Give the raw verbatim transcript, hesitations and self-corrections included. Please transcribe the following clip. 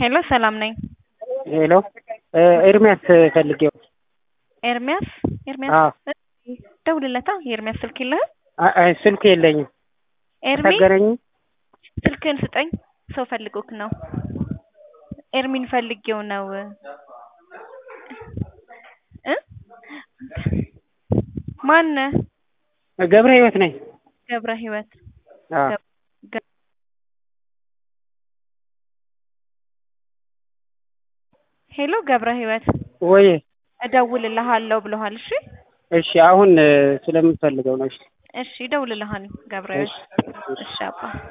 ሄሎ ሰላም ነኝ። ሄሎ ኤርሚያስ ፈልጌው። ኤርሚያስ ኤርሚያስ አዎ ደውልለታ። የኤርሚያስ ስልክ የለህም? አይ ስልክ የለኝም። ኤርሚ ተገረኝ ስልክህን ስጠኝ። ሰው ፈልጎክ ነው። ኤርሚን ፈልጌው ነው እ ማን ገብረ ህይወት ነኝ። ገብረ ህይወት አዎ ሄሎ ገብረ ህይወት ወይ እደውልልሃለሁ ብለዋል። እሺ እሺ አሁን ስለምፈልገው ነው። እሺ እሺ እደውልልሃለሁ ገብረ ህይወት። እሺ አባ